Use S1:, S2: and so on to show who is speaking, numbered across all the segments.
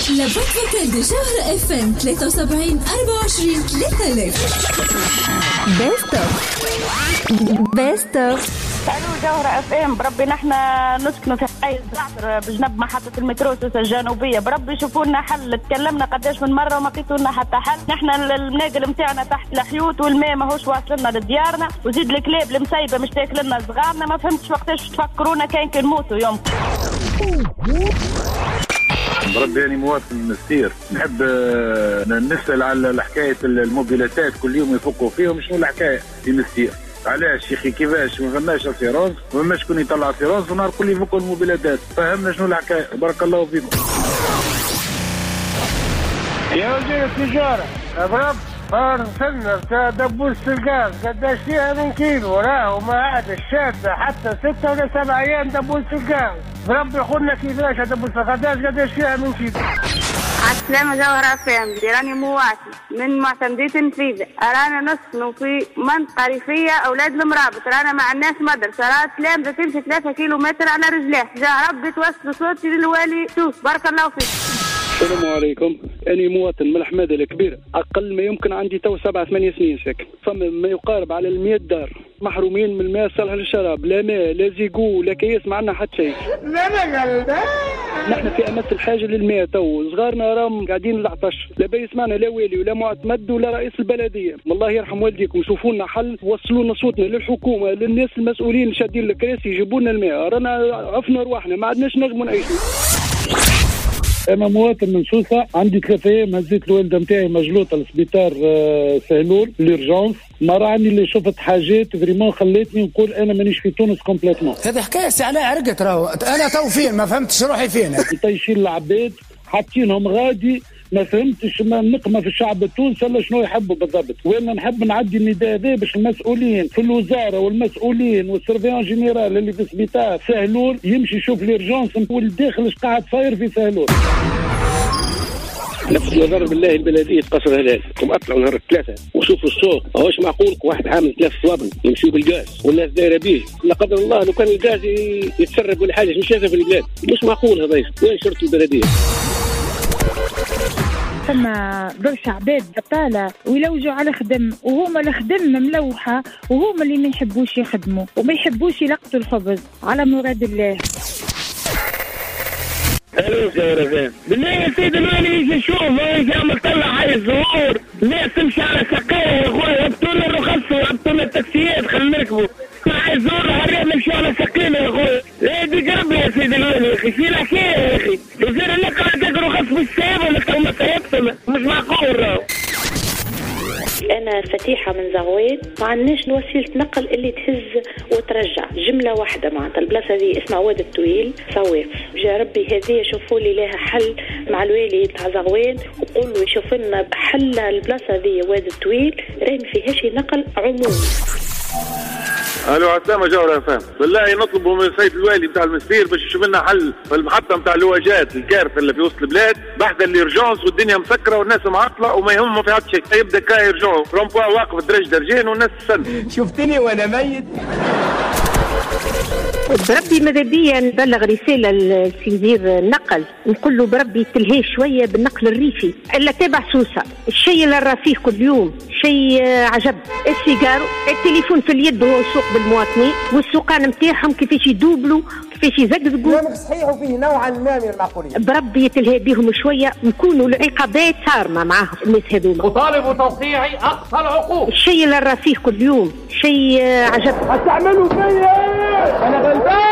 S1: لابد فوكال دي جوهرة اف ام 73 24 3000. بيست اوف
S2: الو جوهرة اف ام. بربي نحن نسكنوا في حي الزعتر بجنب محطة المترو سوسة الجنوبية. بربي شوفوا لنا حل. تكلمنا قداش من مرة وما لقيتوا لنا حتى حل. نحن المناقل متاعنا تحت الحيوط والماء ماهوش واصلنا لديارنا، وزيد الكلاب المسيبة مش تاكلنا صغارنا. ما فهمتش وقتاش تفكرونا كان نموتوا يوم.
S3: بربي أنا مواطن مستير، نحب نسأل على حكاية الموبيلاتات كل يوم يفكوا فيهم. شنو الحكاية في مستير؟ علاش يا اخي كيفاش ما فماش اسيرونس، ما فماش شكون يطلع اسيرونس ونهار كل يفكوا الموبيلاتات؟ فهمنا شنو الحكايه. بارك الله فيكم
S4: يا وزير التجاره. برب فارسلنا بتاع دبوس الغاز قداش فيها من كيلو راهو ما عاد الشاده حتى 6 ولا 7 ايام دبوس الغاز. برب يقولنا كيفاش دبوس الغاز قداش فيها من كيلو.
S5: السلام جوهرة فهم. راني مواتي من معتمدية النفيذة. رانا نسكنوا في منطقة ريفية أولاد المرابط. رانا ما عندناش مدرسة. رانا تلامذة تمشي 3 كيلومتر على رجلاه. جا ربي توصلوا صوتي للوالي. شوف بارك الله فيك.
S6: السلام عليكم. أنا مواطن من الحمادة الكبيرة، أقل ما يمكن عندي تو 7-8 سنين ساكن. فما ما يقارب على 100 دار محرومين من الماء الصالح للشراب، لا ماء لا زيقو لا كيس معنا حتى شيء. نحن في أمس الحاجة للماء تو. صغارنا راهم قاعدين العطش، لا بيس معنا لا والي ولا معتمد ولا رئيس البلدية. والله يرحم والديكم شوفوا لنا حل، وصلوا لنا صوتنا للحكومة للناس المسؤولين شادين الكراسي يجيبوا لنا الماء. رانا عفنا رواحنا ما عدناش نجموا نعيشوا.
S3: أنا مواطن من سوسة، عندي 3 أيام هزيت الوالدة متاعي مجلوطة لسبيطار سهلول ليرجونس. ما راني اللي شفت حاجات فريمون خلتني نقول أنا مانيش في تونس كومبليتمون.
S7: هذه حكاية على عرقت راهو. أنا تو فين ما فهمتش روحي فين.
S3: طيشين العباد حاطينهم غادي، ما فهمتش ما النقمة في الشعب التونسي ولا شنو يحبوا بالضبط. وانا نحب نعدي النداء هذا باش المسؤولين في الوزارة والمسؤولين والسيرفيون جينيرال اللي في سبيطار سهلول يمشي يشوف ليرجونس والداخل اش قاعد صاير في سهلول.
S8: نفس النظر بالله البلديه قصر هلال كم اطلعوا نهار 3 وشوفوا السوق. ماهوش معقول واحد عامل 3 صوابن يمشيوا بالغاز والناس دايره بيه. لا قدر الله لو كان الغاز يتسرب ولا حاجه مش شايفه في البلاد. مش معقول هذا. وين شرطه البلديه؟
S9: ثم برشا عباد بطالة ويلوجوا على خدم، وهما الخدم ملوحة وهما اللي ما يحبوش يخدموا وما يحبوش يلقطوا الخبز على مراد الله.
S4: الو سيرفين بالله يا سيدي الوالي يجي يشوف يعمل طلع على الزهور. الناس تمشي على سقايه يا اخويا. يبطوا لنا الرخص ويبطوا لنا التاكسيات خلينا نركبوا مع الزهور. هالرياض نمشي على سقينا يا اخويا. ايه دي قرب يا سيدي الوالي يا اخي. في الحكايه يا اخي. الوزير اللي قاعد تاخذ رخص بالسيف ولا توما تيبطل. مش معقول راهو.
S10: أنا فتيحة من زغويد. ما عندناش وسيلة نقل اللي تهز وترجع جملة واحدة. معناتها البلاصة هذه اسمها واد الطويل صواف. جا ربي هذه شوفوا لي لها حل مع الوالي تاع زغويد وقولوا يشوف لنا حل. البلاصة هذه واد الطويل راهي ما فيهاش نقل عمومي.
S3: الو عسلامة جوهرة فهم. بالله نطلبوا من السيد الوالي بتاع المسبير باش يشوف لنا حل في المحطة بتاع اللواجات الكارثة اللي في وسط البلاد. بحث الإرجانس والدنيا مسكرة والناس معطلة وما يهمهم في حد شيء. يبدا كا يرجعوا رومبوا واقف درج درجين والناس تستنى.
S4: شفتني وانا ميت.
S11: بربي ماذا بيا نبلغ رسالة لوزير النقل نقول له بربي تلهي شوية بالنقل الريفي إلا تابع سوسة. الشيء اللي نرى فيه كل يوم شيء عجب. السيجار التليفون في اليد وهو يسوق بالمواطنين والسوقان نتاعهم كيفاش يدوبلوا كيفاش يزقزقوا.
S12: كلامك صحيح وفيه نوعا ما من المعقولية.
S11: بربي تلهي بهم شوية نكونوا العقابات صارمة معهم الناس هذوما.
S4: وطالب توقيعي أقصى العقوق.
S11: الشيء اللي نرى فيه كل يوم شيء عجب.
S4: هتعملوا فيا أنا غلبان.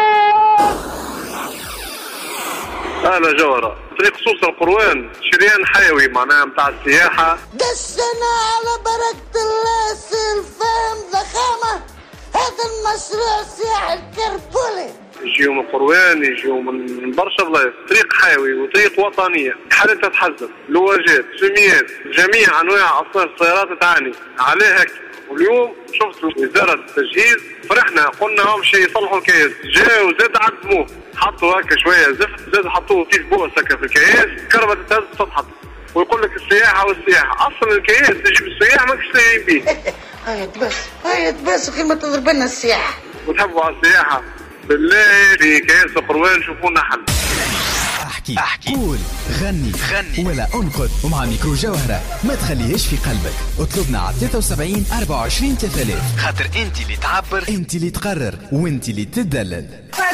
S13: أنا جوهرة طريق سوسة القروان شريان حيوي معناها متاع السياحة.
S14: دسنا على بركة الله سلفان ضخامة. هذا المشروع سياحي الكربولي.
S13: يجيوا من قروان يجيوا من برشا بلايص. طريق حيوي وطريق وطنية. حالتها تحزن. لواجات سميات جميع أنواع أصناف السيارات تعاني عليها هيك. واليوم شفت وزارة التجهيز فرحنا قلنا هم شيء يصلحوا الكياس. جاء وزاد عدموه حطوا هكا شوية زفت زاد حطوه كيف بوس هكا في الكياس. كربة تتهز تتحط ويقول لك السياحة والسياحة. أصلا الكياس تجيب السياح ما كش لاقيين بيه.
S14: هيت بس أخي ما تضرب لنا السياحة.
S13: وتحبوا على السياحة بالله في كياس القروان شوفونا حل.
S15: احكي قول غني ولا انقد، ومع ميكرو جوهرة ما تخليهش في قلبك. اطلبنا على 73 24 3000، خاطر انت اللي تعبر، انت اللي تقرر، وانت اللي تدلل.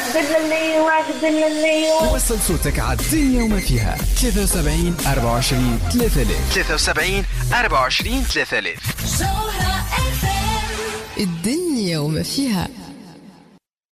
S15: وصل صوتك على الدنيا وما فيها. 73 24 3000، 73 24 3000.
S1: الدنيا وما فيها.